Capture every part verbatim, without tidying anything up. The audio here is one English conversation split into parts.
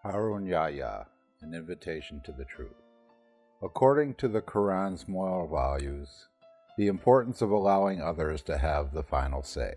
Harun Yahya, An Invitation to the Truth. According to the Quran's moral values, the importance of allowing others to have the final say.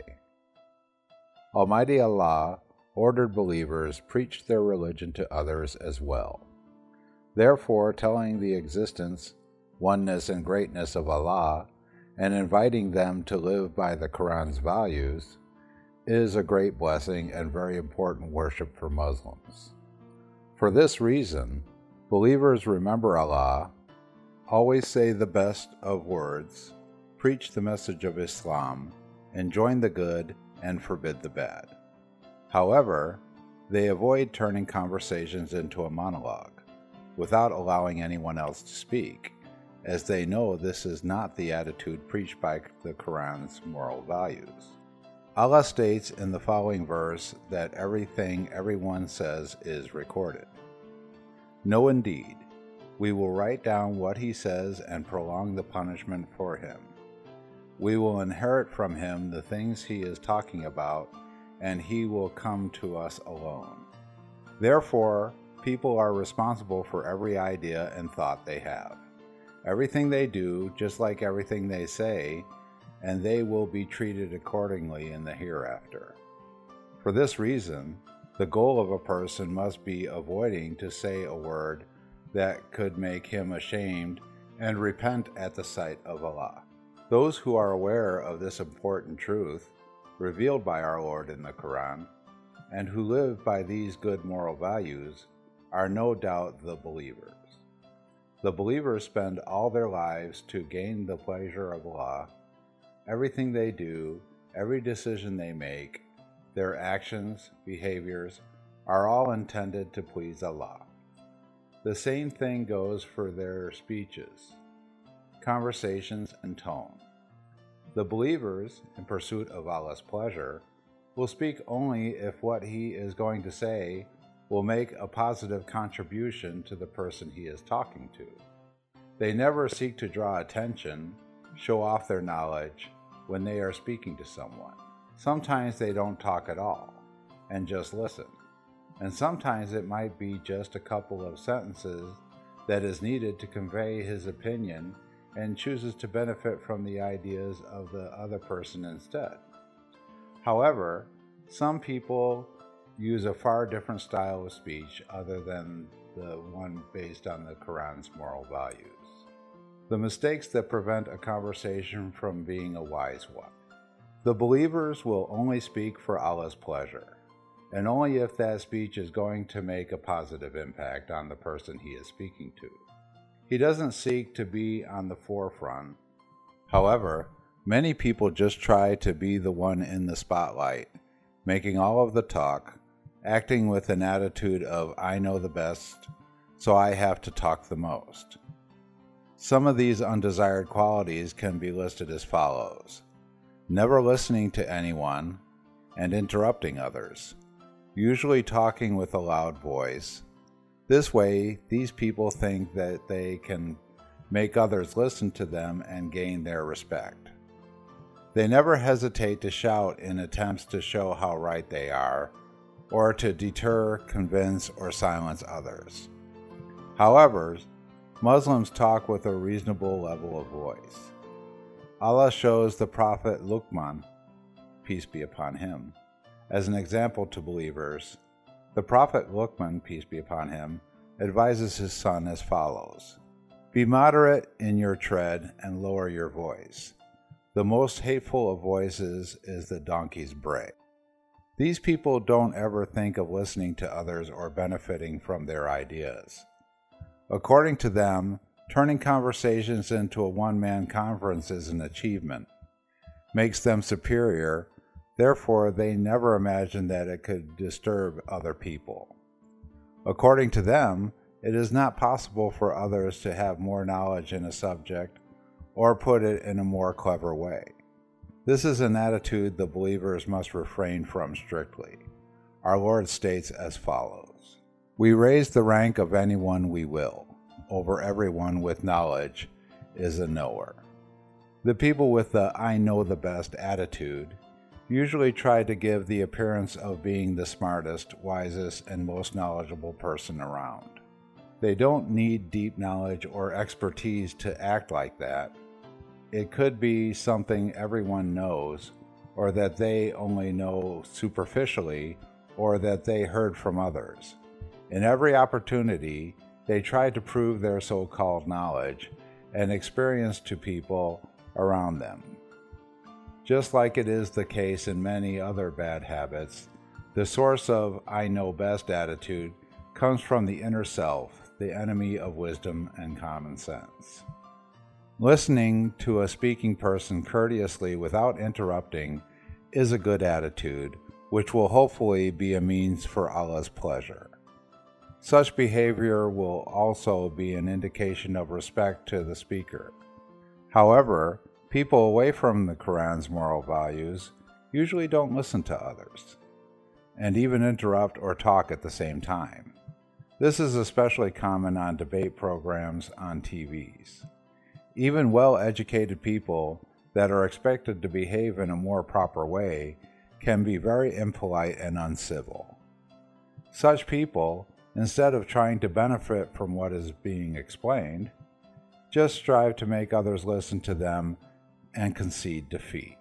Almighty Allah ordered believers preach their religion to others as well. Therefore, telling the existence, oneness, and greatness of Allah and inviting them to live by the Quran's values is a great blessing and very important worship for Muslims. For this reason, believers remember Allah, always say the best of words, preach the message of Islam, enjoin the good and forbid the bad. However, they avoid turning conversations into a monologue, without allowing anyone else to speak, as they know this is not the attitude preached by the Quran's moral values. Allah states in the following verse that everything everyone says is recorded. No, indeed, we will write down what he says and prolong the punishment for him. We will inherit from him the things he is talking about, and he will come to us alone. Therefore, people are responsible for every idea and thought they have, everything they do, just like everything they say, and they will be treated accordingly in the hereafter. For this reason, the goal of a person must be avoiding to say a word that could make him ashamed and repent at the sight of Allah. Those who are aware of this important truth, revealed by our Lord in the Quran, and who live by these good moral values, are no doubt the believers. The believers spend all their lives to gain the pleasure of Allah. Everything they do, every decision they make, their actions, behaviors, are all intended to please Allah. The same thing goes for their speeches, conversations, and tone. The believers, in pursuit of Allah's pleasure, will speak only if what he is going to say will make a positive contribution to the person he is talking to. They never seek to draw attention, show off their knowledge when they are speaking to someone. Sometimes they don't talk at all, and just listen. And sometimes it might be just a couple of sentences that is needed to convey his opinion and chooses to benefit from the ideas of the other person instead. However, some people use a far different style of speech other than the one based on the Quran's moral values. The mistakes that prevent a conversation from being a wise one. The believers will only speak for Allah's pleasure, and only if that speech is going to make a positive impact on the person he is speaking to. He doesn't seek to be on the forefront. However, many people just try to be the one in the spotlight, making all of the talk, acting with an attitude of I know the best, so I have to talk the most. Some of these undesired qualities can be listed as follows: never listening to anyone and interrupting others, usually talking with a loud voice. This way, these people think that they can make others listen to them and gain their respect. They never hesitate to shout in attempts to show how right they are, or to deter, convince, or silence others. However, Muslims talk with a reasonable level of voice. Allah shows the Prophet Luqman, peace be upon him, as an example to believers. The Prophet Luqman, peace be upon him, advises his son as follows: be moderate in your tread and lower your voice. The most hateful of voices is the donkey's bray. These people don't ever think of listening to others or benefiting from their ideas. According to them, turning conversations into a one-man conference is an achievement, makes them superior. Therefore, they never imagine that it could disturb other people. According to them, it is not possible for others to have more knowledge in a subject or put it in a more clever way. This is an attitude the believers must refrain from strictly. Our Lord states as follows: we raise the rank of anyone we will. Over everyone with knowledge is a knower. The people with the I know the best attitude usually try to give the appearance of being the smartest, wisest, and most knowledgeable person around. They don't need deep knowledge or expertise to act like that. It could be something everyone knows, or that they only know superficially, or that they heard from others. In every opportunity, they try to prove their so-called knowledge and experience to people around them. Just like it is the case in many other bad habits, the source of I know best attitude comes from the inner self, the enemy of wisdom and common sense. Listening to a speaking person courteously without interrupting is a good attitude, which will hopefully be a means for Allah's pleasure. Such behavior will also be an indication of respect to the speaker. However, people away from the Quran's moral values usually don't listen to others, and even interrupt or talk at the same time. This is especially common on debate programs on T Vs. Even well-educated people that are expected to behave in a more proper way can be very impolite and uncivil. Such people, instead of trying to benefit from what is being explained, just strive to make others listen to them and concede defeat.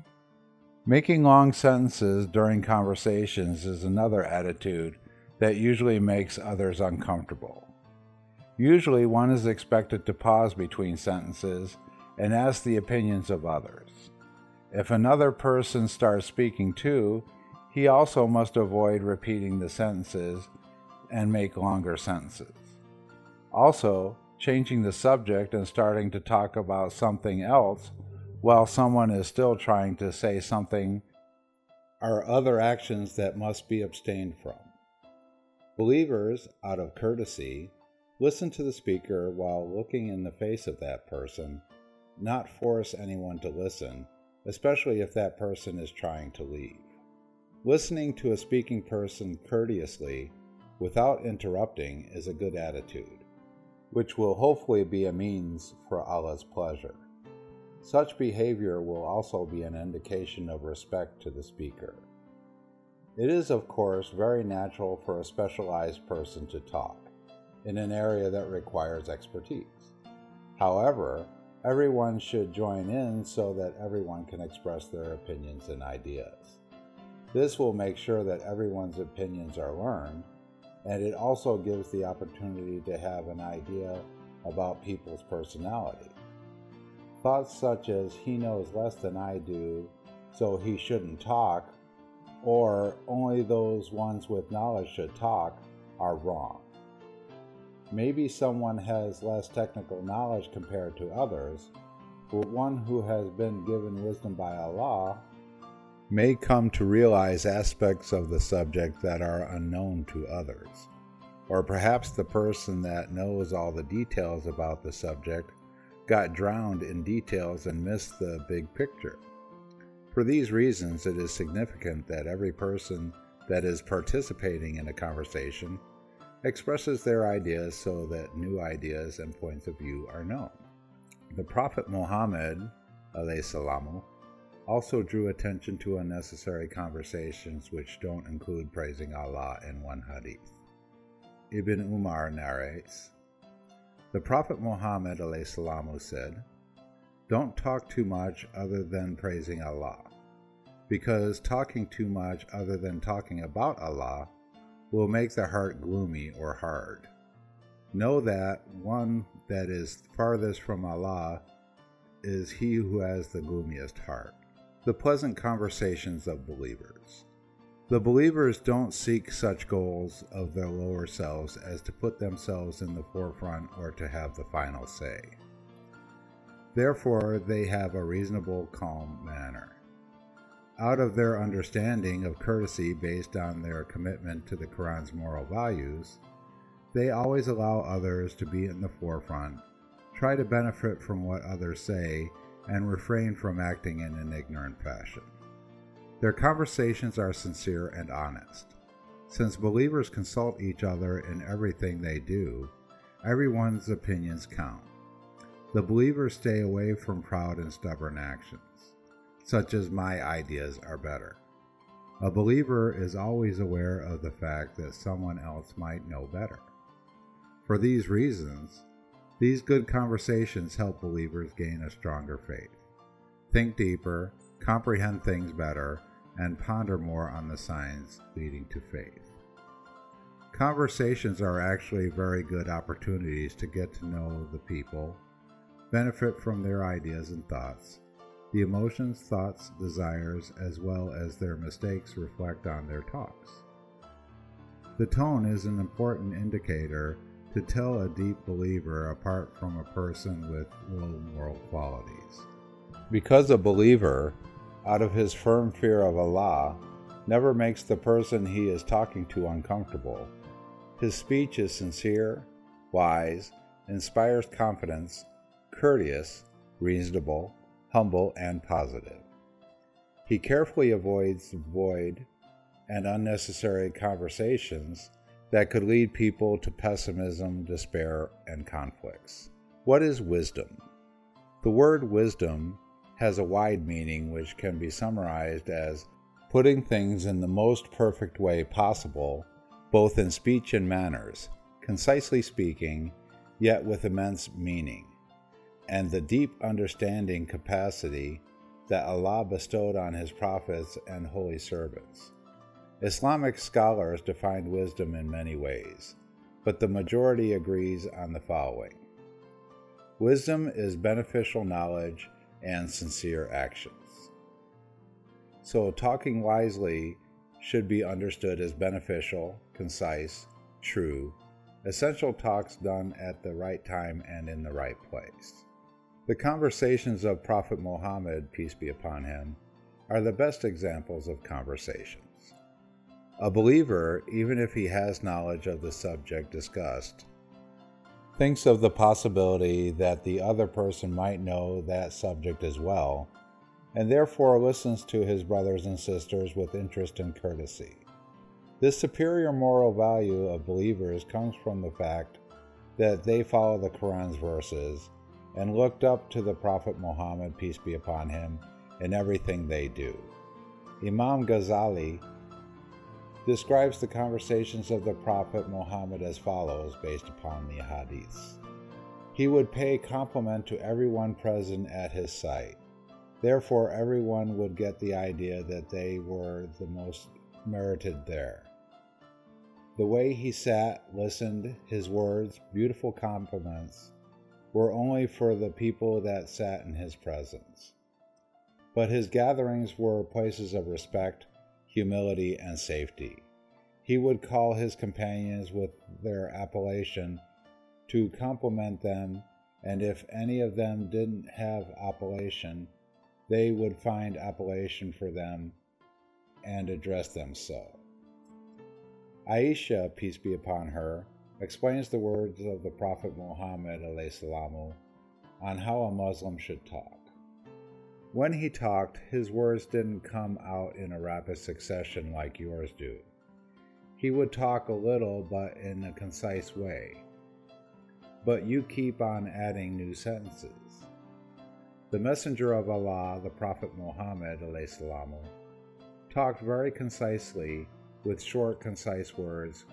Making long sentences during conversations is another attitude that usually makes others uncomfortable. Usually one is expected to pause between sentences and ask the opinions of others. If another person starts speaking too, he also must avoid repeating the sentences and make longer sentences. Also, changing the subject and starting to talk about something else while someone is still trying to say something are other actions that must be abstained from. Believers, out of courtesy, listen to the speaker while looking in the face of that person, not force anyone to listen, especially if that person is trying to leave. Listening to a speaking person courteously without interrupting is a good attitude, which will hopefully be a means for Allah's pleasure. Such behavior will also be an indication of respect to the speaker. It is, of course, very natural for a specialized person to talk in an area that requires expertise. However, everyone should join in so that everyone can express their opinions and ideas. This will make sure that everyone's opinions are learned, and it also gives the opportunity to have an idea about people's personality. Thoughts such as, he knows less than I do, so he shouldn't talk, or only those ones with knowledge should talk, are wrong. Maybe someone has less technical knowledge compared to others, but one who has been given wisdom by Allah may come to realize aspects of the subject that are unknown to others. Or perhaps the person that knows all the details about the subject got drowned in details and missed the big picture. For these reasons, it is significant that every person that is participating in a conversation expresses their ideas so that new ideas and points of view are known. The Prophet Muhammad alayhi salamu also drew attention to unnecessary conversations which don't include praising Allah in one hadith. Ibn Umar narrates, the Prophet Muhammad alayhi salamu said, "Don't talk too much other than praising Allah, because talking too much other than talking about Allah will make the heart gloomy or hard. Know that one that is farthest from Allah is he who has the gloomiest heart." The pleasant conversations of believers. The believers don't seek such goals of their lower selves as to put themselves in the forefront or to have the final say. Therefore, they have a reasonable, calm manner. Out of their understanding of courtesy based on their commitment to the Quran's moral values, they always allow others to be in the forefront, try to benefit from what others say, and refrain from acting in an ignorant fashion. Their conversations are sincere and honest. Since believers consult each other in everything they do, everyone's opinions count. The believers stay away from proud and stubborn actions. such as my ideas are better. A believer is always aware of the fact that someone else might know better. For these reasons, these good conversations help believers gain a stronger faith, think deeper, comprehend things better, and ponder more on the signs leading to faith. Conversations are actually very good opportunities to get to know the people, benefit from their ideas and thoughts. The emotions, thoughts, desires, as well as their mistakes reflect on their talks. The tone is an important indicator to tell a deep believer apart from a person with low moral qualities. Because a believer, out of his firm fear of Allah, never makes the person he is talking to uncomfortable. His speech is sincere, wise, inspires confidence, courteous, reasonable, humble, and positive. He carefully avoids void and unnecessary conversations that could lead people to pessimism, despair, and conflicts. What is wisdom? The word wisdom has a wide meaning which can be summarized as putting things in the most perfect way possible, both in speech and manners, concisely speaking, yet with immense meaning, and the deep understanding capacity that Allah bestowed on His prophets and holy servants. Islamic scholars define wisdom in many ways, but the majority agrees on the following. Wisdom is beneficial knowledge and sincere actions. So talking wisely should be understood as beneficial, concise, true, essential talks done at the right time and in the right place. The conversations of Prophet Muhammad, peace be upon him, are the best examples of conversations. A believer, even if he has knowledge of the subject discussed, thinks of the possibility that the other person might know that subject as well, and therefore listens to his brothers and sisters with interest and courtesy. This superior moral value of believers comes from the fact that they follow the Quran's verses and looked up to the Prophet Muhammad, peace be upon him, in everything they do. Imam Ghazali describes the conversations of the Prophet Muhammad as follows based upon the hadiths. He would pay compliment to everyone present at his sight. Therefore, everyone would get the idea that they were the most merited there. The way he sat, listened, his words, beautiful compliments, were only for the people that sat in his presence. But his gatherings were places of respect, humility, and safety. He would call his companions with their appellation to compliment them, and if any of them didn't have appellation, they would find appellation for them and address them so. Aisha, peace be upon her, explains the words of the Prophet Muhammad alayhi salamu on how a Muslim should talk. When he talked, his words didn't come out in a rapid succession like yours do. He would talk a little but in a concise way. But you keep on adding new sentences. The Messenger of Allah, the Prophet Muhammad alayhi salamu, talked very concisely with short, concise words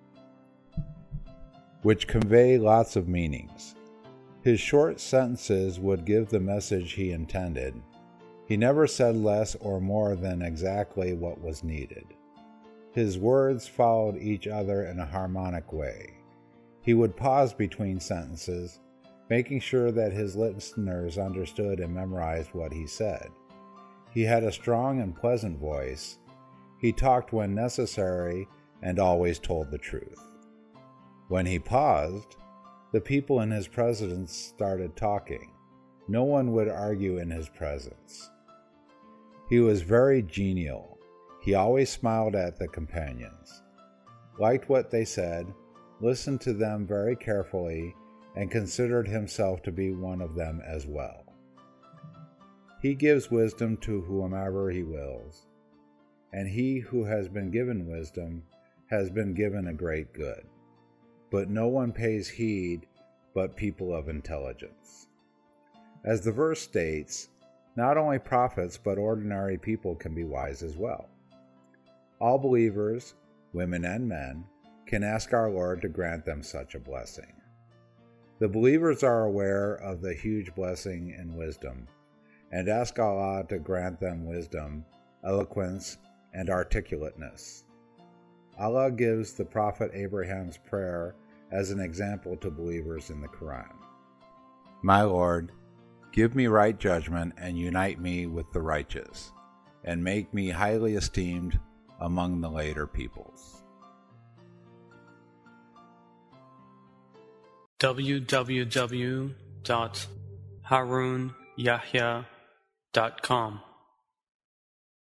which convey lots of meanings. His short sentences would give the message he intended. He never said less or more than exactly what was needed. His words followed each other in a harmonic way. He would pause between sentences, making sure that his listeners understood and memorized what he said. He had a strong and pleasant voice. He talked when necessary and always told the truth. When he paused, the people in his presence started talking. No one would argue in his presence. He was very genial. He always smiled at the companions, liked what they said, listened to them very carefully, and considered himself to be one of them as well. He gives wisdom to whomever he wills, and he who has been given wisdom has been given a great good. But no one pays heed but people of intelligence. As the verse states, Not only prophets, but ordinary people can be wise as well. All believers, women and men, can ask our Lord to grant them such a blessing. The believers are aware of the huge blessing in wisdom, and ask Allah to grant them wisdom, eloquence, and articulateness. Allah gives the Prophet Abraham's prayer as an example to believers in the Quran. My Lord, give me right judgment and unite me with the righteous, and make me highly esteemed among the later peoples. w w w dot harun yahya dot com